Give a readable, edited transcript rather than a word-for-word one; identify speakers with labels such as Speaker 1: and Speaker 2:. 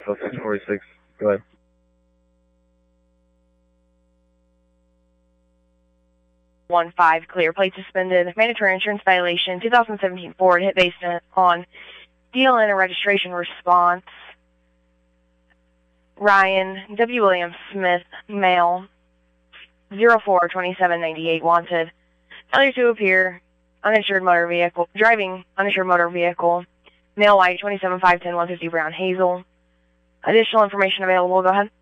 Speaker 1: 646. Go ahead.
Speaker 2: One five, clear. Plate suspended. Mandatory insurance violation. 2017 Ford hit based on DLN and registration response. Ryan W. William Smith, male, 04-2798, wanted. Failure to appear. Uninsured motor vehicle. Driving uninsured motor vehicle. Male white, 27-510, 150 brown hazel. Additional information available. Go ahead.